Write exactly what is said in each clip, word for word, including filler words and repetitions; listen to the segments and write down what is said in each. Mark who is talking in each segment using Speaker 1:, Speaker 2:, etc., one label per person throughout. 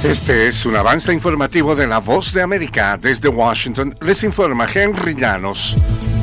Speaker 1: Este es un avance informativo de La Voz de América. Desde Washington les informa Henry Llanos.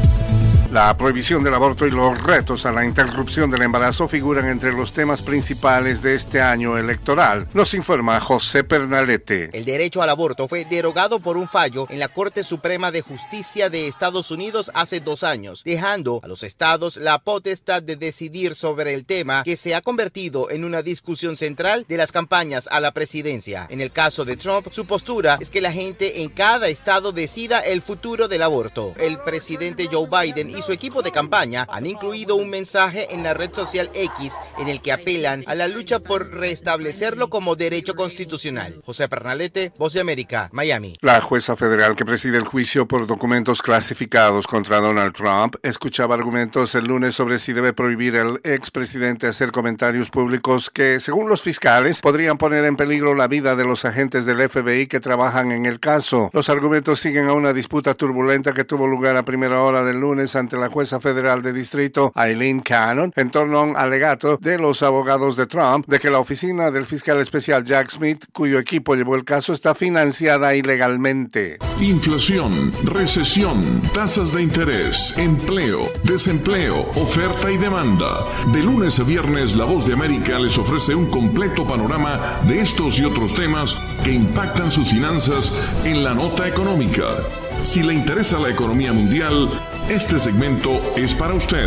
Speaker 1: La prohibición del aborto y los retos a la interrupción del embarazo figuran entre los temas principales de este año electoral. Nos informa José Pernalete.
Speaker 2: El derecho al aborto fue derogado por un fallo en la Corte Suprema de Justicia de Estados Unidos hace dos años, dejando a los estados la potestad de decidir sobre el tema que se ha convertido en una discusión central de las campañas a la presidencia. En el caso de Trump, su postura es que la gente en cada estado decida el futuro del aborto. El presidente Joe Biden y su equipo de campaña han incluido un mensaje en la red social X en el que apelan a la lucha por restablecerlo como derecho constitucional. José Pernalete, Voz de América, Miami.
Speaker 1: La jueza federal que preside el juicio por documentos clasificados contra Donald Trump escuchaba argumentos el lunes sobre si debe prohibir al expresidente hacer comentarios públicos que, según los fiscales, podrían poner en peligro la vida de los agentes del F B I que trabajan en el caso. Los argumentos siguen a una disputa turbulenta que tuvo lugar a primera hora del lunes ante la jueza federal de distrito Eileen Cannon en torno a un alegato de los abogados de Trump de que la oficina del fiscal especial Jack Smith, cuyo equipo llevó el caso, está financiada ilegalmente.
Speaker 3: Inflación, recesión, tasas de interés, empleo, desempleo, oferta y demanda. De lunes a viernes, La Voz de América les ofrece un completo panorama de estos y otros temas que impactan sus finanzas en la nota económica. Si le interesa la economía mundial, este segmento es para usted.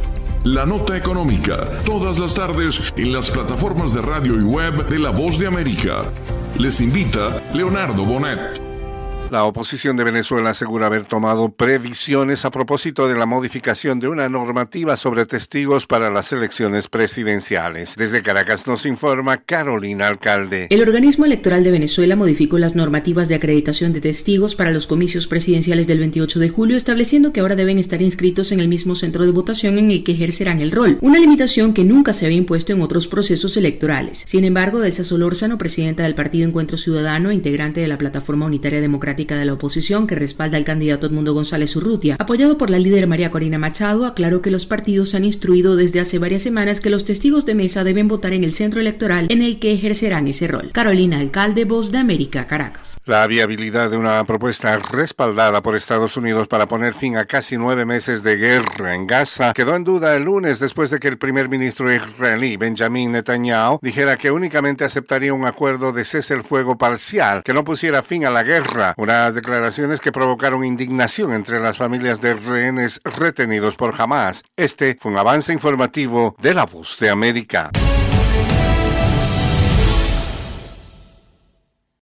Speaker 3: La Nota Económica, todas las tardes en las plataformas de radio y web de La Voz de América. Les invita Leonardo Bonet.
Speaker 1: La oposición de Venezuela asegura haber tomado previsiones a propósito de la modificación de una normativa sobre testigos para las elecciones presidenciales. Desde Caracas nos informa Carolina Alcalde.
Speaker 4: El organismo electoral de Venezuela modificó las normativas de acreditación de testigos para los comicios presidenciales del veintiocho de julio, estableciendo que ahora deben estar inscritos en el mismo centro de votación en el que ejercerán el rol, una limitación que nunca se había impuesto en otros procesos electorales. Sin embargo, Delsa Solórzano, presidenta del partido Encuentro Ciudadano e integrante de la Plataforma Unitaria Democrática de la oposición que respalda al candidato Edmundo González Urrutia, apoyado por la líder María Corina Machado, aclaró que los partidos han instruido desde hace varias semanas que los testigos de mesa deben votar en el centro electoral en el que ejercerán ese rol. Carolina Alcalde, Voz de América, Caracas.
Speaker 1: La viabilidad de una propuesta respaldada por Estados Unidos para poner fin a casi nueve meses de guerra en Gaza quedó en duda el lunes después de que el primer ministro israelí Benjamin Netanyahu dijera que únicamente aceptaría un acuerdo de cese el fuego parcial que no pusiera fin a la guerra. Unas declaraciones que provocaron indignación entre las familias de rehenes retenidos por Hamás. Este fue un avance informativo de La Voz de América.